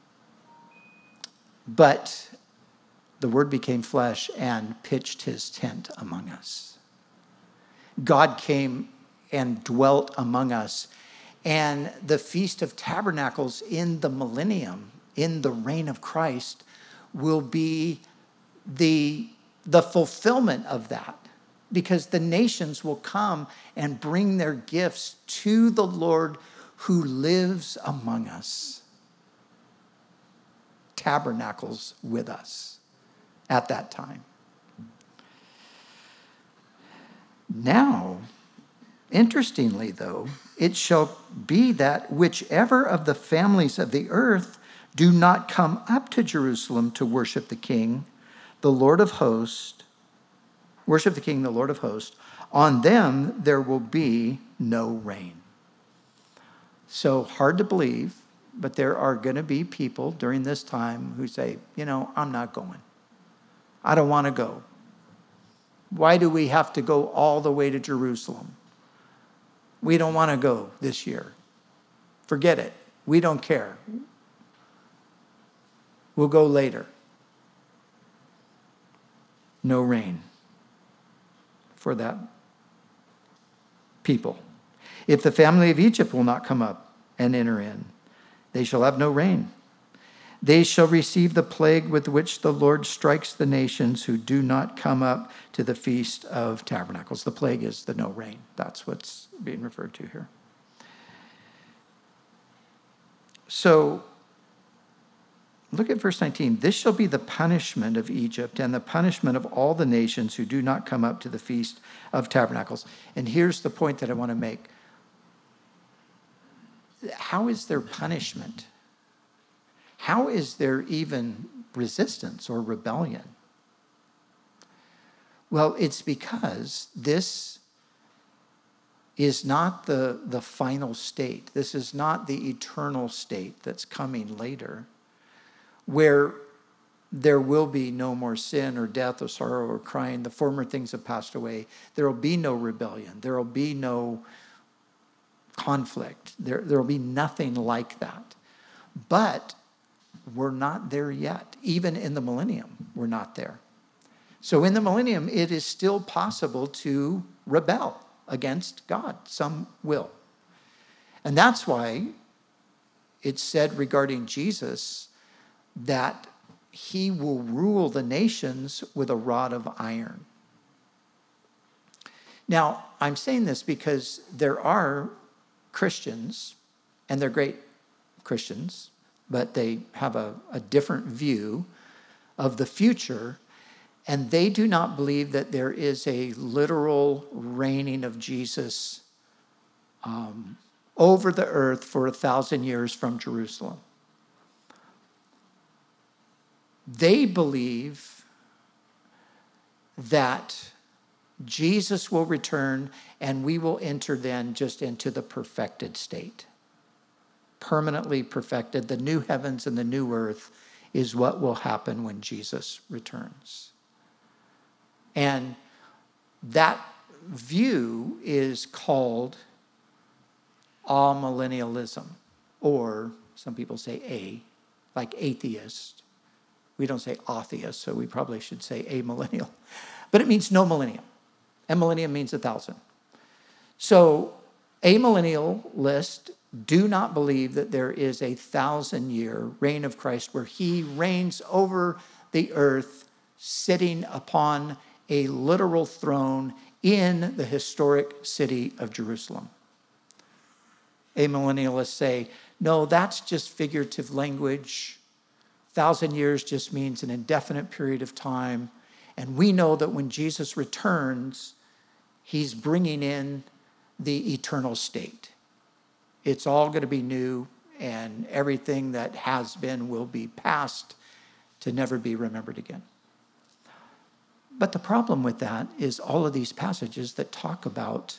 but the Word became flesh and pitched his tent among us. God came and dwelt among us. And the Feast of Tabernacles in the millennium, in the reign of Christ, will be the, the fulfillment of that. Because the nations will come and bring their gifts to the Lord who lives among us. Tabernacles with us at that time. Now, interestingly though, it shall be that whichever of the families of the earth do not come up to Jerusalem to worship the King, the Lord of hosts, worship the King, the Lord of hosts, on them there will be no rain. So hard to believe, but there are going to be people during this time who say, you know, I'm not going. I don't want to go. Why do we have to go all the way to Jerusalem? We don't want to go this year. Forget it. We don't care. We'll go later. No rain for that people. If the family of Egypt will not come up and enter in, they shall have no rain. They shall receive the plague with which the Lord strikes the nations who do not come up to the Feast of Tabernacles. The plague is the no rain. That's what's being referred to here. So, look at verse nineteen. This shall be the punishment of Egypt and the punishment of all the nations who do not come up to the Feast of Tabernacles. And here's the point that I want to make. How is there punishment? How is there even resistance or rebellion? Well, it's because this is not the, the final state. This is not the eternal state that's coming later, where there will be no more sin or death or sorrow or crying. The former things have passed away. There will be no rebellion. There will be no conflict. There, there will be nothing like that. But we're not there yet. Even in the millennium, we're not there. So in the millennium, it is still possible to rebel against God. Some will. And that's why it's said regarding Jesus that he will rule the nations with a rod of iron. Now, I'm saying this because there are Christians, and they're great Christians, but they have a, a different view of the future, and they do not believe that there is a literal reigning of Jesus um, over the earth for a thousand years from Jerusalem. They believe that Jesus will return and we will enter then just into the perfected state. Permanently perfected. The new heavens and the new earth is what will happen when Jesus returns. And that view is called amillennialism, or some people say a, like atheist. We don't say atheist, so we probably should say amillennial. But it means no millennium. And millennium means a thousand. So amillennialists do not believe that there is a thousand-year reign of Christ where he reigns over the earth, sitting upon a literal throne in the historic city of Jerusalem. Amillennialists say, no, that's just figurative language. Thousand years just means an indefinite period of time. And we know that when Jesus returns, he's bringing in the eternal state. It's all going to be new, and everything that has been will be past to never be remembered again. But the problem with that is all of these passages that talk about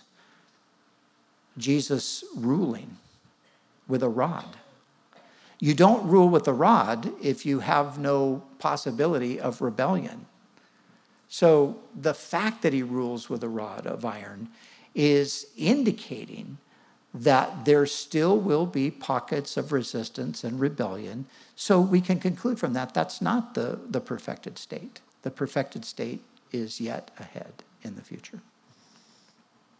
Jesus ruling with a rod. You don't rule with a rod if you have no possibility of rebellion. So the fact that he rules with a rod of iron is indicating that there still will be pockets of resistance and rebellion. So we can conclude from that, that's not the, the perfected state. The perfected state is yet ahead in the future.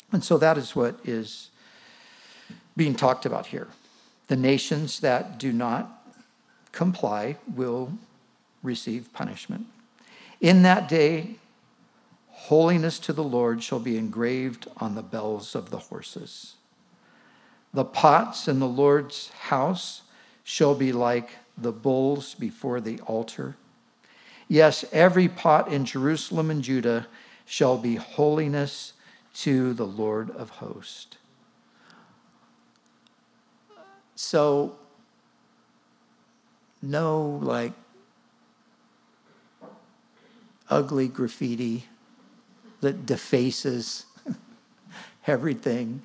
And so that is what is being talked about here. The nations that do not comply will receive punishment. In that day, holiness to the Lord shall be engraved on the bells of the horses. The pots in the Lord's house shall be like the bowls before the altar. Yes, every pot in Jerusalem and Judah shall be holiness to the Lord of hosts. So, no, like, ugly graffiti that defaces everything.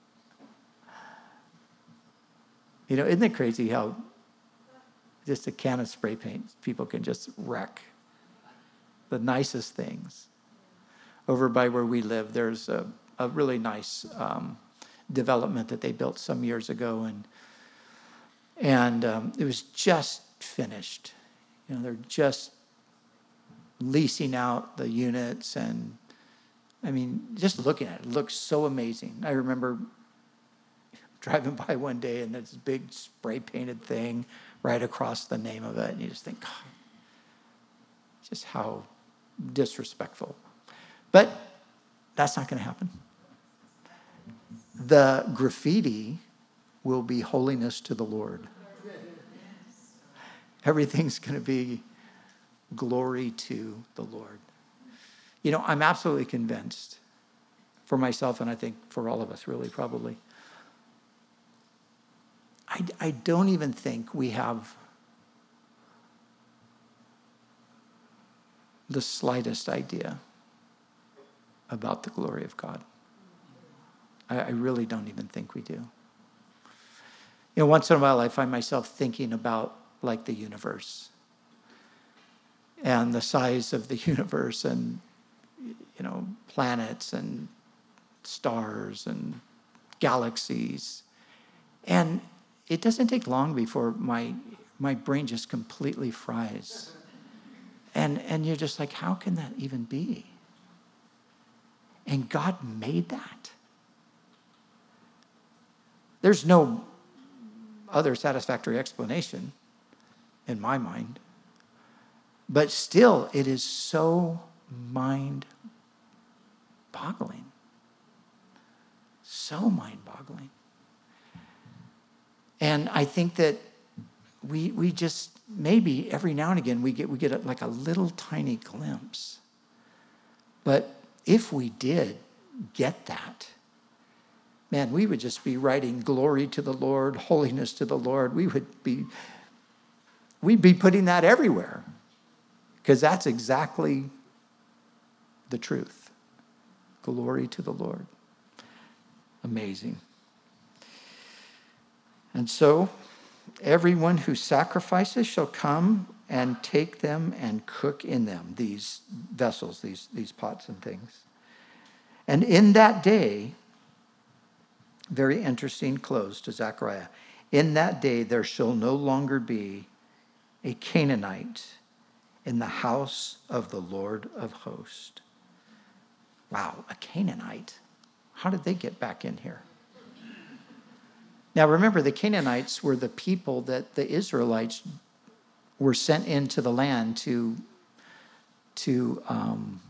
You know, isn't it crazy how just a can of spray paint, people can just wreck the nicest things? Over by where we live, there's a, a really nice um, development that they built some years ago, and and um, it was just finished. You know, they're just leasing out the units, and I mean, just looking at it, it looks so amazing. I remember driving by one day, and there's this big spray painted thing right across the name of it, and you just think, God, just how disrespectful. But that's not going to happen. The graffiti will be holiness to the Lord. Everything's going to be glory to the Lord. You know, I'm absolutely convinced, for myself, and I think for all of us really probably, I, I don't even think we have the slightest idea about the glory of God. I, I really don't even think we do. You know, once in a while I find myself thinking about like the universe and the size of the universe, and, you know, planets and stars and galaxies. And it doesn't take long before my my brain just completely fries. And and you're just like, how can that even be? And God made that. There's no other satisfactory explanation in my mind. But still, it is so mind-boggling. So mind-boggling. And I think that we we just, maybe every now and again, we get we get a, like a little tiny glimpse. But if we did get that, man, we would just be writing glory to the Lord, holiness to the Lord. We would be, we'd be putting that everywhere, because that's exactly the truth. Glory to the Lord. Amazing. And so, everyone who sacrifices shall come and take them and cook in them, these vessels, these, these pots and things. And in that day, very interesting close to Zechariah, in that day there shall no longer be a Canaanite in the house of the Lord of hosts. Wow, a Canaanite? How did they get back in here? Now remember, the Canaanites were the people that the Israelites were sent into the land to, to um,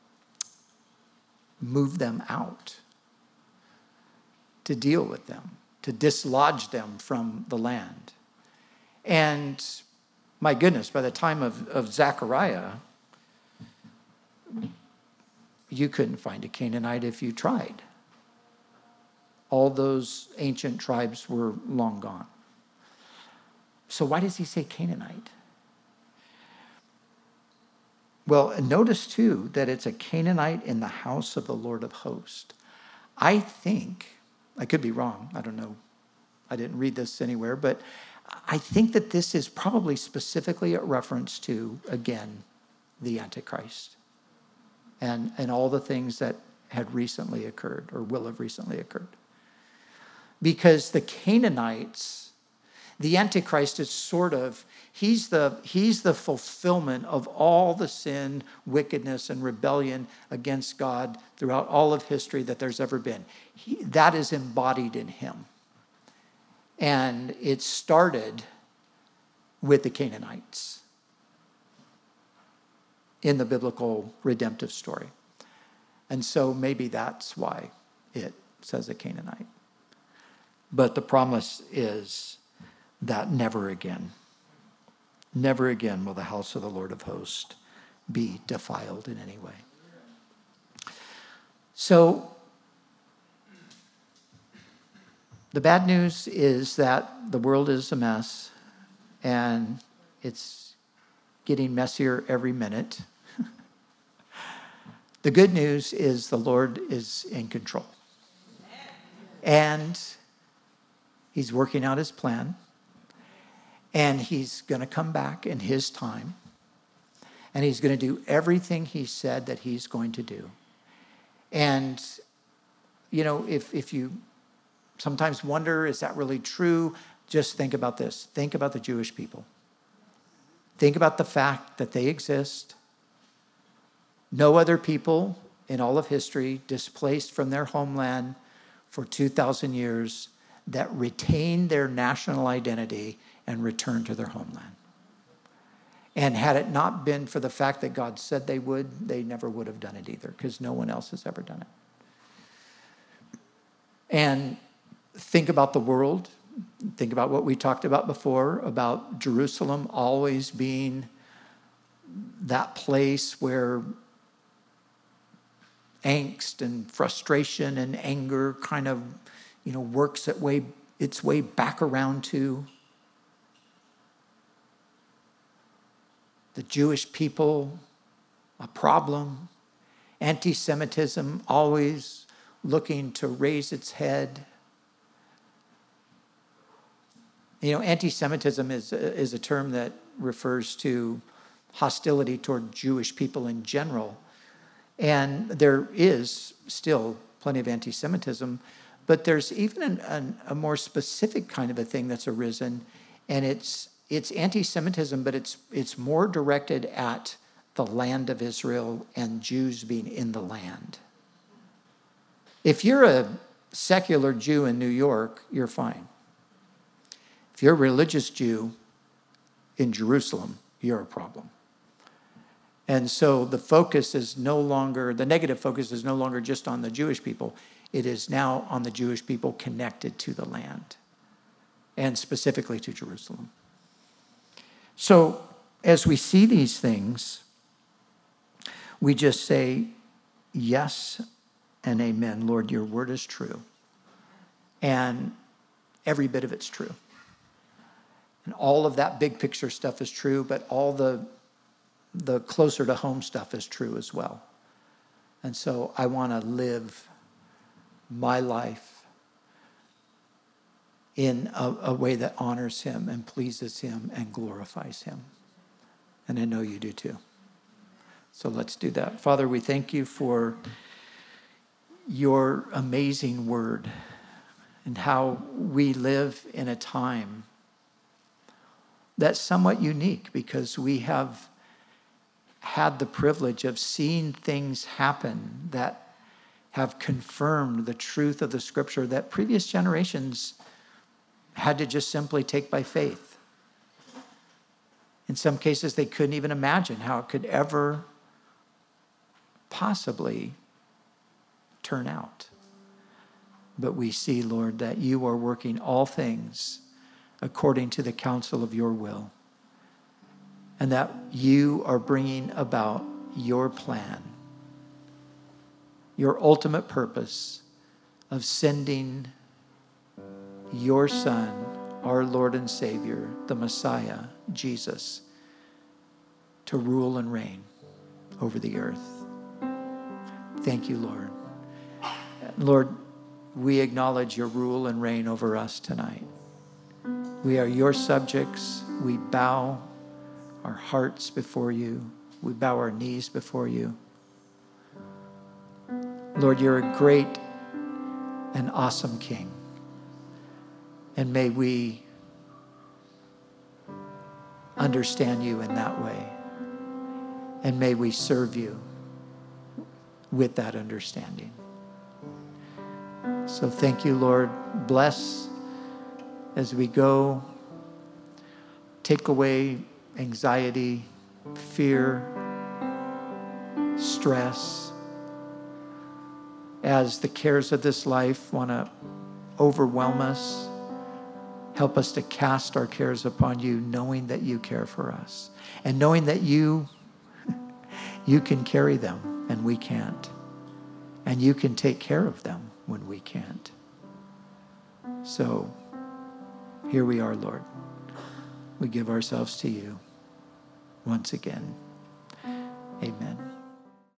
move them out, to deal with them, to dislodge them from the land. And my goodness, by the time of, of Zechariah, you couldn't find a Canaanite if you tried. All those ancient tribes were long gone. So why does he say Canaanite? Well, notice too that it's a Canaanite in the house of the Lord of hosts. I think, I could be wrong, I don't know, I didn't read this anywhere, but I think that this is probably specifically a reference to, again, the Antichrist and, and all the things that had recently occurred or will have recently occurred. Because the Canaanites, the Antichrist is sort of, he's the, he's the fulfillment of all the sin, wickedness, and rebellion against God throughout all of history that there's ever been. He, that is embodied in him. And it started with the Canaanites in the biblical redemptive story. And so maybe that's why it says a Canaanite. But the promise is that never again, never again will the house of the Lord of hosts be defiled in any way. So the bad news is that the world is a mess and it's getting messier every minute. The good news is the Lord is in control. And he's working out his plan. And he's going to come back in his time. And he's going to do everything he said that he's going to do. And, you know, if, if you sometimes wonder, is that really true? Just think about this. Think about the Jewish people. Think about the fact that they exist. No other people in all of history displaced from their homeland for two thousand years that retained their national identity and returned to their homeland. And had it not been for the fact that God said they would, they never would have done it either, because no one else has ever done it. And think about the world. Think about what we talked about before, about Jerusalem always being that place where angst and frustration and anger kind of, you know, works its way, its way back around to the Jewish people, a problem. Anti-Semitism always looking to raise its head. You know, anti-Semitism is, is a term that refers to hostility toward Jewish people in general. And there is still plenty of anti-Semitism, but there's even an, an, a more specific kind of a thing that's arisen, and it's it's anti-Semitism, but it's it's more directed at the land of Israel and Jews being in the land. If you're a secular Jew in New York, you're fine. If you're a religious Jew in Jerusalem, you're a problem. And so the focus is no longer, the negative focus is no longer just on the Jewish people. It is now on the Jewish people connected to the land, and specifically to Jerusalem. So as we see these things, we just say, yes and amen. Lord, your word is true. And every bit of it's true. And all of that big picture stuff is true, but all the the closer to home stuff is true as well. And so I want to live my life in a, a way that honors him and pleases him and glorifies him. And I know you do too. So let's do that. Father, we thank you for your amazing word and how we live in a time that's somewhat unique because we have had the privilege of seeing things happen that have confirmed the truth of the scripture that previous generations had to just simply take by faith. In some cases, they couldn't even imagine how it could ever possibly turn out. But we see, Lord, that you are working all things according to the counsel of your will, and that you are bringing about your plan, your ultimate purpose of sending your Son, our Lord and Savior, the Messiah, Jesus, to rule and reign over the earth. Thank you, Lord. Lord, we acknowledge your rule and reign over us tonight. We are your subjects. We bow our hearts before you. We bow our knees before you. Lord, you're a great and awesome King. And may we understand you in that way. And may we serve you with that understanding. So thank you, Lord. Bless as we go. Take away anxiety, fear, stress. As the cares of this life want to overwhelm us, help us to cast our cares upon you, knowing that you care for us. And knowing that you, you can carry them and we can't. And you can take care of them when we can't. So here we are, Lord. We give ourselves to you once again. Amen.